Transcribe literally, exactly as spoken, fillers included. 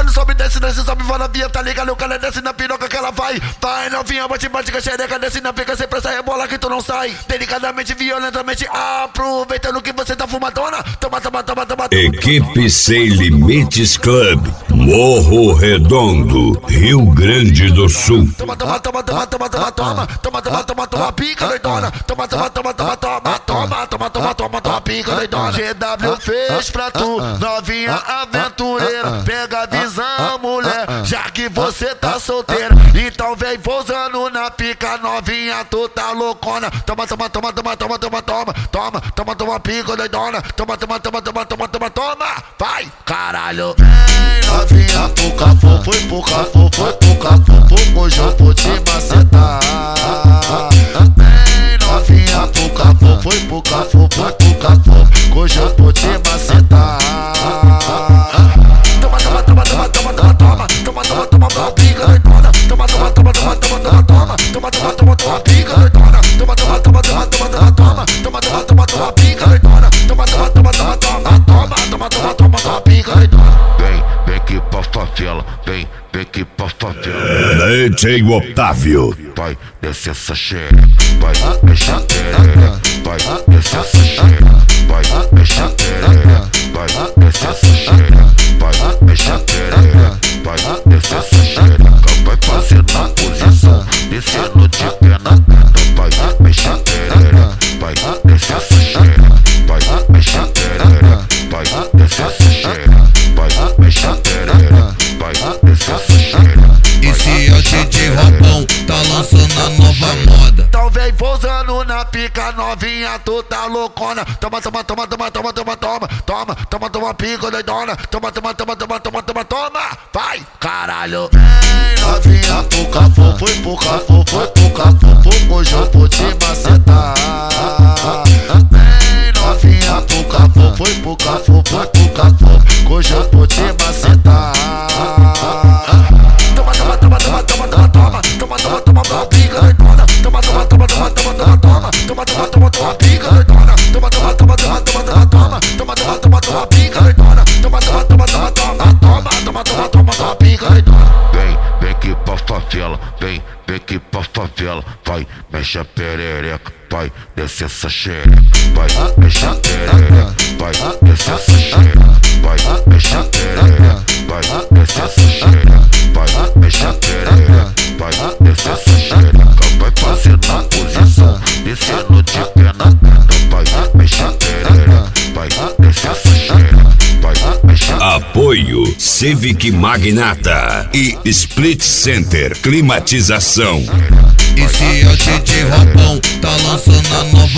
no sobe, desce, desce, sobe, vai na via, tá ligado? O cara desce na piroca que ela vai. Vai novinha, bate, bate com a xereca, desce na pica, sem pressa, rebola que tu não sai. Delicadamente, violentamente, aproveitando que você tá fumadona. Toma, toma, toma, toma. Equipe Sem Limites Club, Morro Redondo, Rio Grande do Sul. Toma, toma, toma, toma, toma, toma, toma, toma, toma, toma, toma, pica doidona. Toma, toma, toma, toma, toma, toma, toma, toma, toma, toma, pica doidona. G W fez pra tu, novinha aventureira. Pega a visão, mulher, já que você tá solteira. Então vem pousando na pica, novinha, tu tá loucona. Toma, toma, toma, toma, toma, toma, toma, toma, toma, toma, pica doidona. Toma, toma, toma, toma, toma, toma, toma, vai, caralho. Vem novinha, puca, fofo, foi puca, fofo, foi puca, fofo, hoje eu vou te macetar. Vem novinha, puca, fofo, foi puca, fofo, foi puca, fofo, hoje eu vou te macetar. Toma, toma, toma, toma, toma, toma, toma, toma, toma, toma, toma, pica doidona. Toma, toma, toma, toma, toma, toma, toma, toma, toma, toma, toma, pica doidona. Toma, toma, toma, toma, toma, toma, toma, toma, toma, toma, toma, pica doidona. Toma, toma, toma, toma, toma, toma, toma, toma, toma, toma, pica doidona. Vem, vem aqui pra favela, vem, vem aqui pra favela. D J Otávio. Vai, desce essa xereca, vai, mexe a terereca. Vai, desce essa xereca, vai, mexe a terereca. Vai, desce essa xereca, vai, mexe a terereca. Vai, desce essa xereca, vai fazendo a posição, descendo de pé na teta. Vai, mexe a terereca, vai, desce essa xereca. Vai, mexe a terereca, vai, desce essa xereca. Vai, mexe a terereca, vai, desce essa xereca. E se é o D J Robão, tá lançando a nova moda. Então vem pousando na pica, novinha, tu tá loucona. Toma, toma, toma, toma, toma, toma, toma, toma, toma, toma, pica doidona. Toma, toma, toma, toma, toma, toma, toma, vai, caralho. Vem novinha, puca, fofo, foi puca, fofo, foi puca, fofo, hoje eu vou te macetar. Vem novinha, puca, fofo, foi puca, fofo, foi puca, fofo, hoje eu vou te macetar. Toma, toma, toma, toma, toma, toma, toma, toma, toma, toma, toma, pica doidona. Toma, toma, toma, toma, toma, toma, toma, toma, toma, toma, toma, pica doidona. Toma, toma, toma, toma, toma, toma, toma, toma, toma, toma, toma, pica doidona. Toma, toma, toma, toma, toma, toma, toma, toma, toma, toma, pica doidona. Vem, vem aqui pra favela, vem, vem aqui pra favela. Vai, mexe a perereca, vai, desce essa xereca. Vai, mexe a perereca, vai, desce essa xereca. Vai, mexe a perereca, vai, desce essa xereca. Vai, mexe a perereca, vai, desce essa xereca. Vai fazendo a posição, descendo de pé na teta. Vai, mexe a perereca, vai, desce essa xereca. Vai, mexe a... Apoio Civic Magnata e Split Center Climatização. E se é o D J Robão, tá lançando a nova